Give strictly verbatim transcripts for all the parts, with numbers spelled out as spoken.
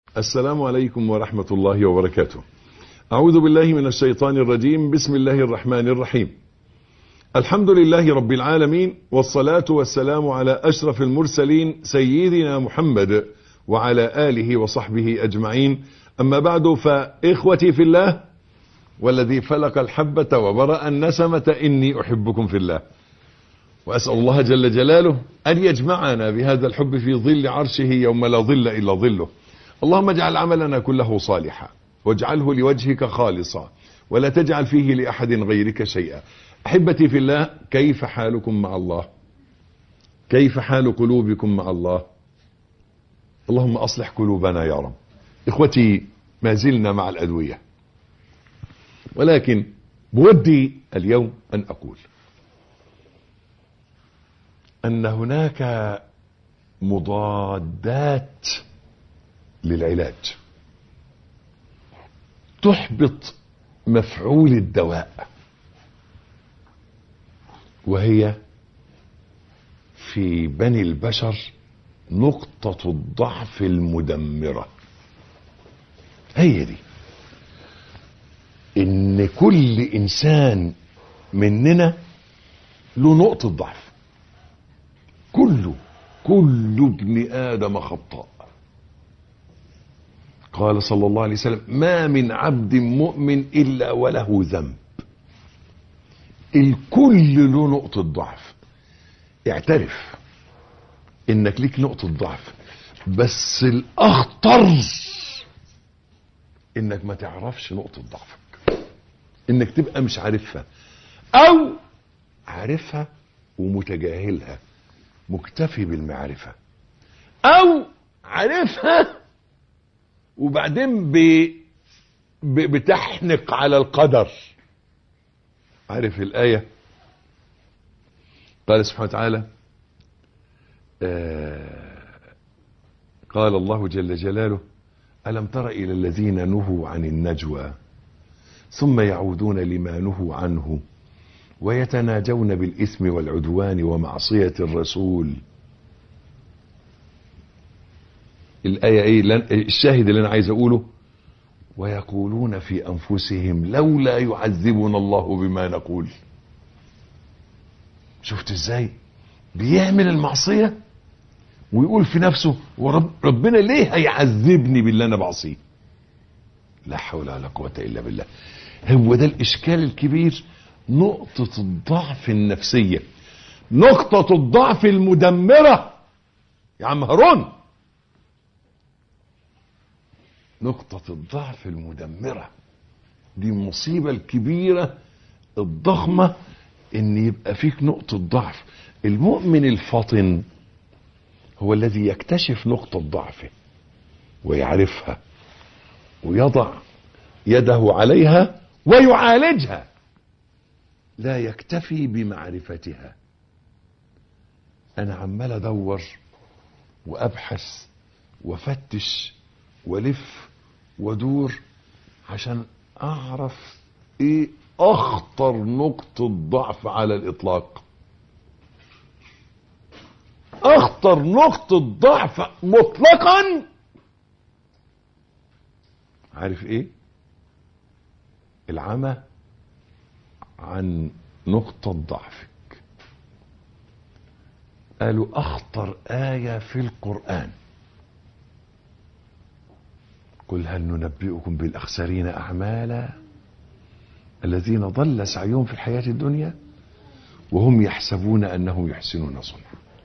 السلام عليكم ورحمة الله وبركاته. أعوذ بالله من الشيطان الرجيم. بسم الله الرحمن الرحيم. الحمد لله رب العالمين، والصلاة والسلام على أشرف المرسلين سيدنا محمد وعلى آله وصحبه أجمعين. أما بعد، فإخوتي في الله والذي فلق الحبة وبرأ النسمة إني أحبكم في الله، وأسأل الله جل جلاله أن يجمعنا بهذا الحب في ظل عرشه يوم لا ظل إلا ظله. اللهم اجعل عملنا كله صالحا واجعله لوجهك خالصا ولا تجعل فيه لأحد غيرك شيئا. أحبتي في الله، كيف حالكم مع الله؟ كيف حال قلوبكم مع الله؟ اللهم أصلح قلوبنا يا رب. إخوتي، ما زلنا مع الأدوية، ولكن بودي اليوم أن أقول أن هناك مضادات للعلاج تحبط مفعول الدواء، وهي في بني البشر نقطة الضعف المدمرة. هي دي ان كل انسان مننا له نقطة ضعف. كله كل ابن آدم خطاء. قال صلى الله عليه وسلم: ما من عبد مؤمن إلا وله ذنب. الكل له نقطة ضعف. اعترف انك ليك نقطة ضعف، بس الاخطر انك ما تعرفش نقطة ضعفك، انك تبقى مش عارفها، او عارفها ومتجاهلها مكتفي بالمعرفة، او عارفها وبعدين ب... ب... بتحنق على القدر. عارف الآية؟ قال سبحانه وتعالى: آه قال الله جل جلاله: ألم تر إلى الذين نهوا عن النجوى ثم يعودون لما نهوا عنه ويتناجون بالإثم والعدوان ومعصية الرسول. الآية ايه؟ الشاهد اللي انا عايز اقوله: ويقولون في انفسهم لولا يعذبنا الله بما نقول. شفت ازاي بيعمل المعصية ويقول في نفسه: ورب ربنا ليه هيعذبني باللي انا بعصيه؟ لا حول ولا قوة الا بالله. هو ده الاشكال الكبير، نقطة الضعف النفسية، نقطة الضعف المدمرة. يا عم هارون، نقطة الضعف المدمرة دي المصيبة الكبيرة الضخمة، ان يبقى فيك نقطة ضعف. المؤمن الفطن هو الذي يكتشف نقطة ضعفه ويعرفها ويضع يده عليها ويعالجها، لا يكتفي بمعرفتها. انا عمال ادور وابحث وافتش ولف ودور عشان اعرف ايه اخطر نقطة ضعف على الاطلاق. اخطر نقطة ضعف مطلقا، عارف ايه؟ العمى عن نقطة ضعفك. قالوا اخطر آية في القرآن: قل هل ننبئكم بالأخسرين أعمالا الذين ضل سعيهم في الحياة الدنيا وهم يحسبون أنهم يحسنون صنعا.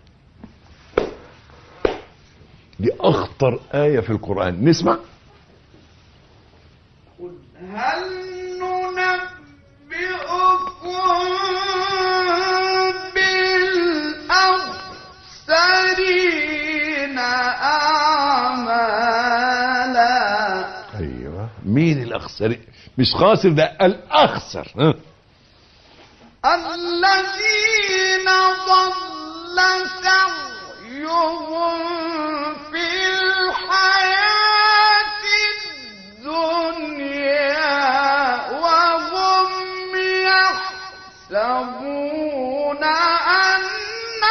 دي أخطر آية في القرآن. نسمع: قل هل ننبئكم بالأخسرين أعمالا. أيوة، مين الأخسر؟ مش خاسر، ده الأخسر. ها؟ الذين ضل سعيهم في الحياة الدنيا وهم يحسبون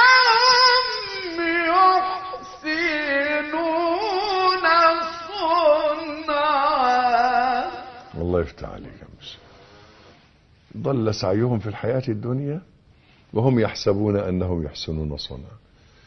أنهم يحسنون صنعا. يفتح عليك يا مش. ضل سعيهم في الحياة الدنيا وهم يحسبون أنهم يحسنون صنعا.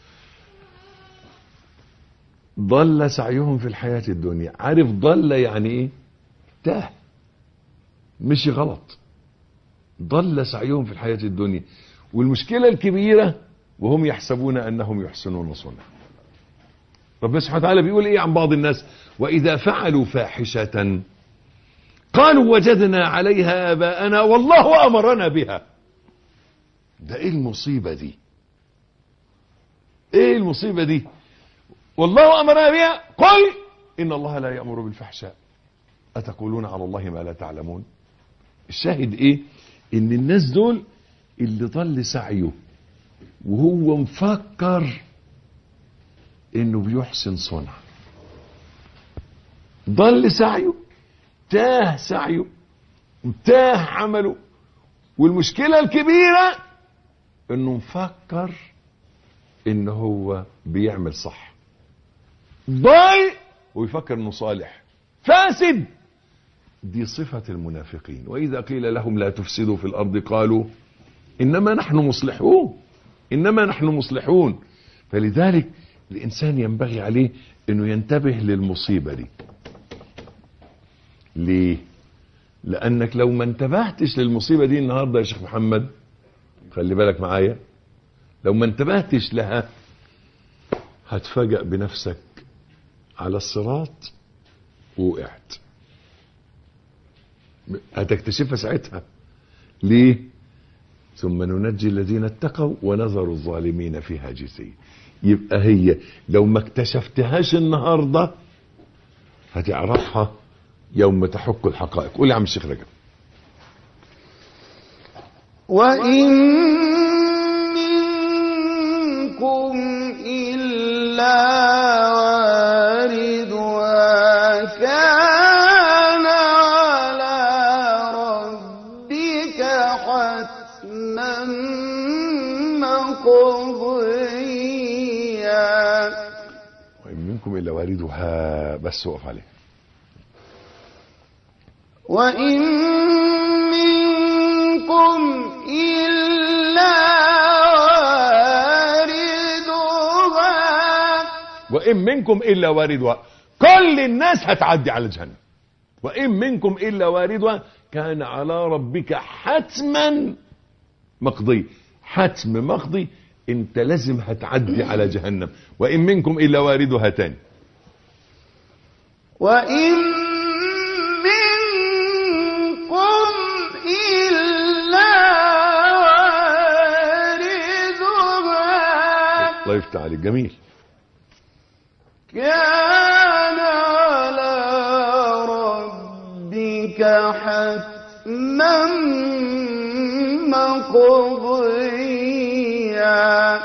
ضل سعيهم في الحياة الدنيا. عارف ضل يعني ايه؟ تاه، مشي غلط. ضل سعيهم في الحياة الدنيا، والمشكلة الكبيرة وهم يحسبون أنهم يحسنون صنعا. ربنا سبحانه وتعالى بيقول ايه عن بعض الناس؟ وإذا فعلوا فاحشة قالوا وجدنا عليها آباءنا والله أمرنا بها. ده ايه المصيبة دي؟ ايه المصيبة دي؟ والله أمرنا بها قل إن الله لا يأمر بالفحشاء أتقولون على الله ما لا تعلمون. الشاهد ايه؟ ان الناس دول اللي ضل سعيه وهو مفكر انه بيحسن صنع. ضل سعيه، تاه سعيه، تاه عمله، والمشكلة الكبيرة انه مفكر انه هو بيعمل صح. ضل ويفكر انه صالح، فاسد. دي صفة المنافقين. وإذا قيل لهم لا تفسدوا في الأرض قالوا إنما نحن مصلحون، إنما نحن مصلحون. فلذلك الإنسان ينبغي عليه أنه ينتبه للمصيبة دي. ليه؟ لأنك لو ما انتبهتش للمصيبة دي النهاردة يا شيخ محمد، خلي بالك معايا، لو ما انتبهتش لها هتفاجأ بنفسك على الصراط ووقعت. هتكتشفها ساعتها. ليه؟ ثم ننجي الذين اتقوا ونذر الظالمين فيها جثيا. يبقى هي لو ما اكتشفتهاش النهارده هتعرفها يوم تحق الحقائق. قول يا عم الشيخ رجب. وإن منكم إلا واردها كان على ربك حتما مقضيا. وإن منكم إلا واردها، بس وقف عليه. وإن منكم إلا واردها. وإن منكم إلا واردها، كل الناس هتعدي على جهنم. وإن منكم إلا واردها كان على ربك حتما مقضي. حتم مقضي، انت لازم هتعدي على جهنم. وإن منكم إلا واردها تاني. وإن منكم إلا واردها. الله يفتح عليك، جميل. كان على ربك حتما مقضيا.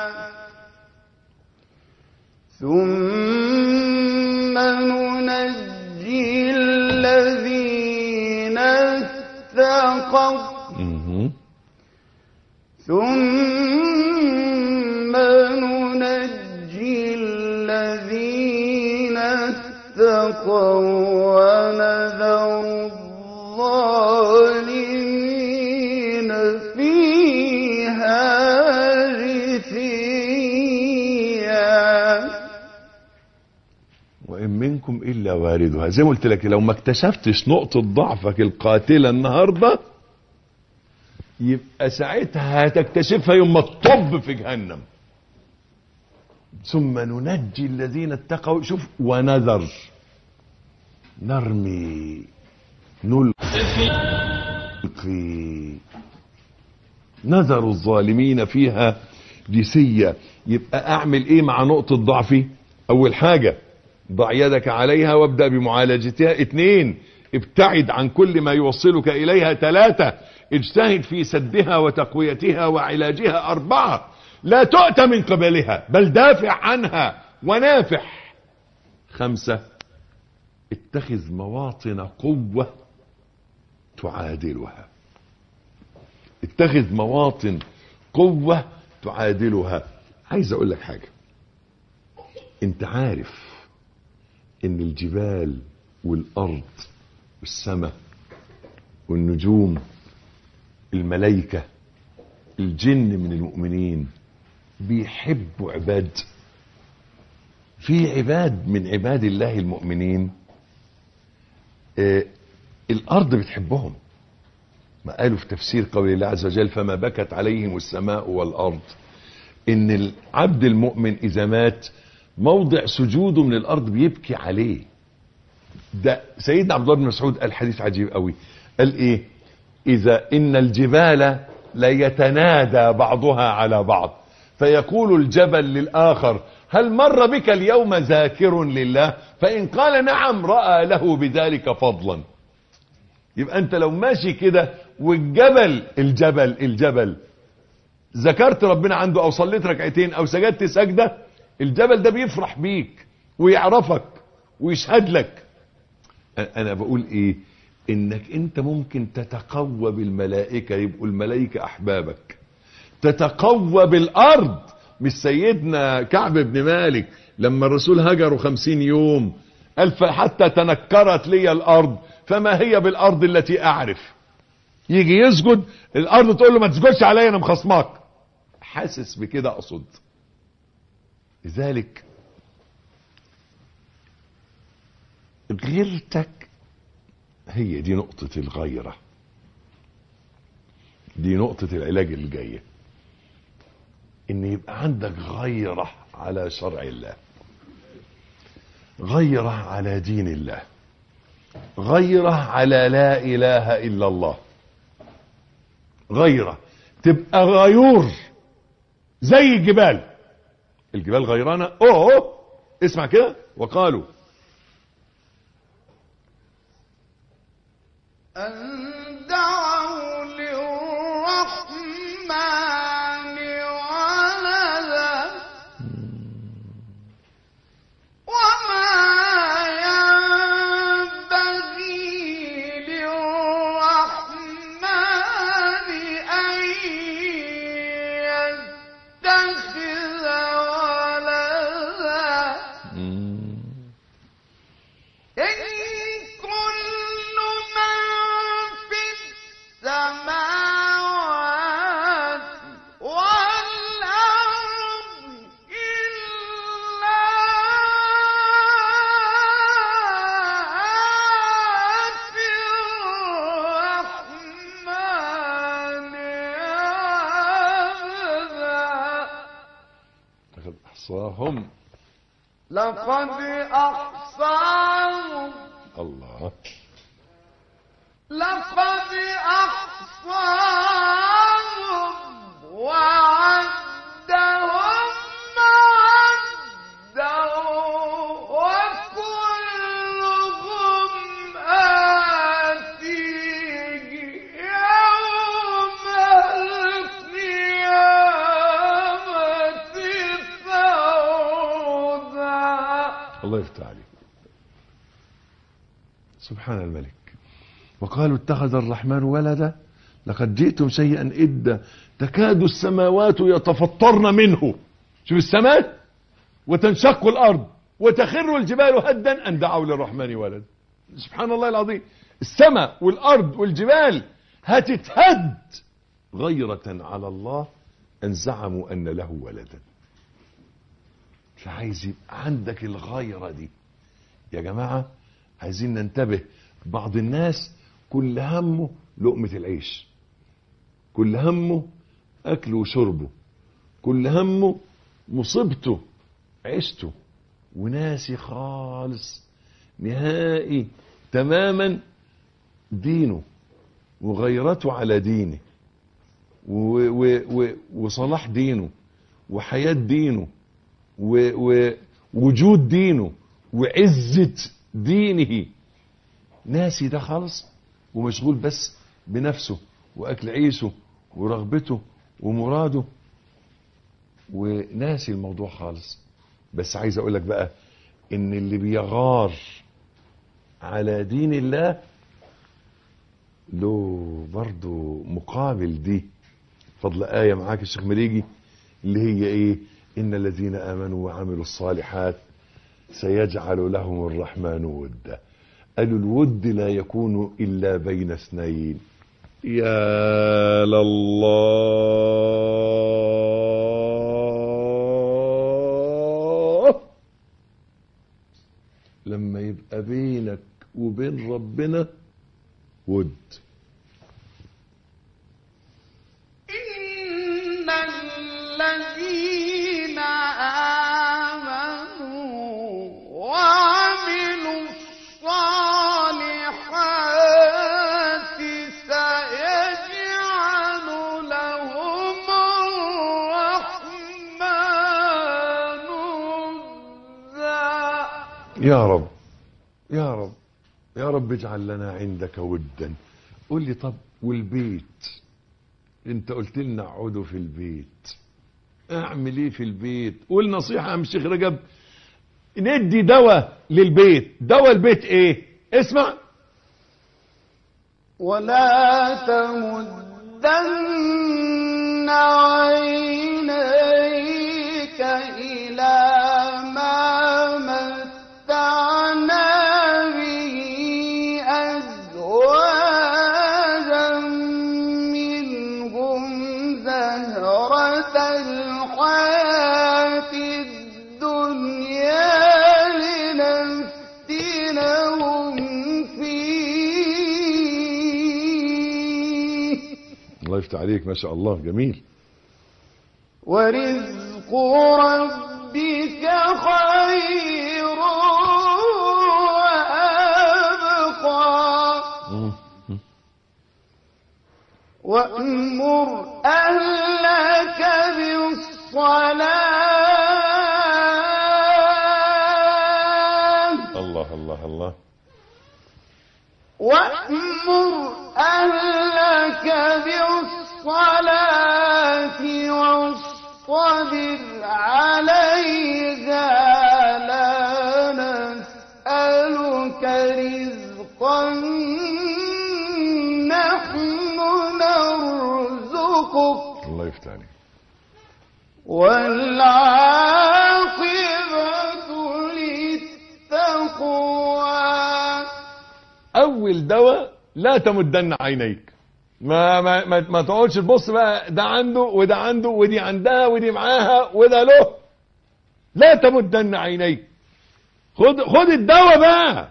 ثم ننجي الذين اتقوا ثم ننجي الذين اتقوا ونذر الظالمين فيها جثيا. وإن منكم إلا واردها، زي ما قلت لك، لو ما اكتشفتش نقطة ضعفك القاتلة النهاردة يبقى ساعتها هتكتشفها يوم ما تطب في جهنم. ثم ننجي الذين اتقوا، شوف، ونذر، نرمي، نلقي، نذر الظالمين فيها جثيا. يبقى اعمل ايه مع نقطة ضعفي؟ اول حاجة ضع يدك عليها وابدأ بمعالجتها. اتنين، ابتعد عن كل ما يوصلك اليها. ثلاثة، اجتهد في سدها وتقويتها وعلاجها. اربعة، لا تؤتى من قبلها بل دافع عنها ونافح. خمسة، اتخذ مواطن قوة تعادلها. اتخذ مواطن قوة تعادلها. عايز اقول لك حاجة، انت عارف ان الجبال والارض والسماء والنجوم، الملائكة، الجن من المؤمنين بيحبوا عباد. في عباد من عباد الله المؤمنين آه الأرض بتحبهم. ما قالوا في تفسير قول الله عز وجل فما بكت عليهم السماء والأرض، إن العبد المؤمن إذا مات موضع سجوده من الأرض بيبكي عليه. ده سيدنا عبد الله بن مسعود قال حديث عجيب قوي، قال إيه؟ إذا إن الجبال لا يتنادى بعضها على بعض فيقول الجبل للآخر هل مر بك اليوم ذاكر لله؟ فإن قال نعم رأى له بذلك فضلا. يبقى أنت لو ماشي كده والجبل الجبل الجبل ذكرت ربنا عنده أو صليت ركعتين أو سجدت سجدة، الجبل ده بيفرح بيك ويعرفك ويشهد لك. أنا بقول إيه؟ إنك أنت ممكن تتقوى بالملائكة، يبقوا الملائكة أحبابك. تتقوى بالأرض، مش سيدنا كعب بن مالك لما الرسول هجروا خمسين يوم قال حتى تنكرت لي الأرض فما هي بالأرض التي أعرف. يجي يسجد الأرض تقول له ما تسجدش عليا أنا مخصماك. حاسس بكده أقصد. لذلك غيرتك هي دي نقطة الغيرة، دي نقطة العلاج اللي جاية، ان يبقى عندك غيرة على شرع الله، غيرة على دين الله، غيرة على لا اله الا الله، غيرة تبقى غيور زي الجبال. الجبال غيرانة. اوه اسمع كده، وقالوا أن دعوا للرحمن ولدا وما ينبغي للرحمن أن يتخذ ولدا إن كل من في السماوات والأرض إلا آتي الرحمن عبدا. لقد احصاهم. لقد أحصاهم. الله. لقد أحصاهم وعدهم عدا وكلهم آتيه يوم القيامة فردا. الله يفتح عليك. سبحان الملك. وقالوا اتخذ الرحمن ولدا لقد جئتم شيئا إدا تكاد السماوات يتفطرن منه. شوف السماء، وتنشق الأرض وتخر الجبال هدا أن دعوا للرحمن ولدا. سبحان الله العظيم. السماء والأرض والجبال هتتهد غيرة على الله أن زعموا أن له ولدا. فعايز يبقى عندك الغيرة دي يا جماعة. عايزين ننتبه. بعض الناس كل همه لقمة العيش، كل همه أكله وشربه، كل همه مصيبته عيشته، وناسي خالص نهائي تماما دينه وغيرته على دينه و و و وصلاح دينه وحياة دينه ووجود دينه وعزة دينه. ناسي ده خالص ومشغول بس بنفسه واكل عيشه ورغبته ومراده وناسي الموضوع خالص. بس عايز اقول لك بقى ان اللي بيغار على دين الله له برضو مقابل. دي فضل آية معاك الشيخ مريجي اللي هي ايه؟ ان الذين امنوا وعملوا الصالحات سيجعل لهم الرحمن ودا. قالوا الود لا يكون إلا بين اثنين. يا لله، لما يبقى بينك وبين ربنا ود. إن الذين آمنوا وعملوا الصالحات سيجعل لهم الرحمن ودا. يا رب يا رب يا رب اجعل لنا عندك ودا. قول لي طب والبيت؟ انت قلت لنا اقعدوا في البيت، اعمل ايه في البيت؟ قول نصيحة يا عم الشيخ رجب، ندي دواء للبيت. دواء البيت ايه؟ اسمع. ولا تمدن عينيك إلى ما متعنا به أزواجا منهم زهرة الحياة الدنيا لنفتنهم فيه. الله يفتح عليك، ما شاء الله، جميل. ورزق ربك خير وأبقى. وأمر أهلك بالصلاة. الله الله الله. وأمر أهلك بالصلاة واصطبر عليها لا نسألك رزقا نحن نرزقك الله يفتح عليك. والعاقبة للتقوى. اول دواء لا تمدن عينيك، ما ما ما, ما تقعدش تبص بقى ده عنده وده عنده ودي عندها ودي معاها وده له. لا تمدن عينيك، خد خد الدواء بقى.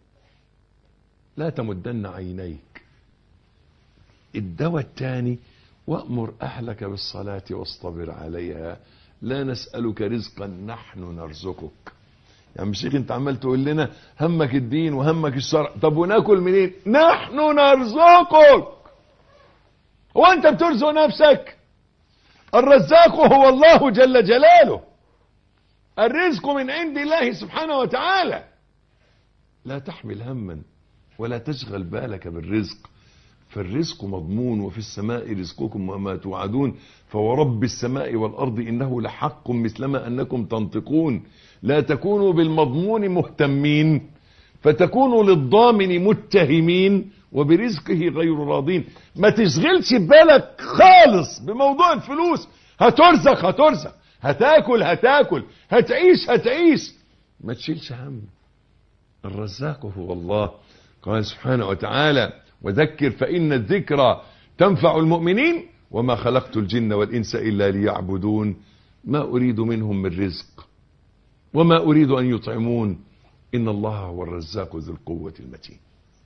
لا تمدن عينيك. الدواء الثاني وأمر أهلك بالصلاة واصطبر عليها لا نسألك رزقا نحن نرزقك. يا عم الشيخ انت عمال تقول لنا همك الدين وهمك الشرع، طب وناكل منين؟ نحن نرزقك. هو انت بترزق نفسك؟ الرزاق هو الله جل جلاله، الرزق من عند الله سبحانه وتعالى. لا تحمل هما ولا تشغل بالك بالرزق، فالرزق مضمون، وفي السماء رزقكم وما توعدون، فورب السماء والأرض إنه لحق مثلما أنكم تنطقون. لا تكونوا بالمضمون مهتمين فتكونوا للضامن متهمين وبرزقه غير راضين. ما تشغلش بالك خالص بموضوع الفلوس. هترزق هترزق، هتاكل هتاكل، هتعيش هتعيش، ما تشيلش هم. الرزاق هو الله. قال سبحانه وتعالى وذكر فإن الذكرى تنفع المؤمنين وما خلقت الجن والإنس إلا ليعبدون ما أريد منهم من رزق وما أريد أن يطعمون إن الله هو الرزاق ذو القوة المتين.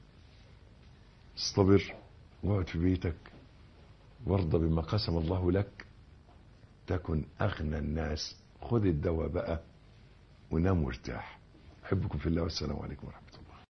اصطبر واقعد في بيتك وارضى بما قسم الله لك تكن أغنى الناس. خذ الدواء بقى ونام وارتاح. أحبكم في الله والسلام عليكم ورحمة الله.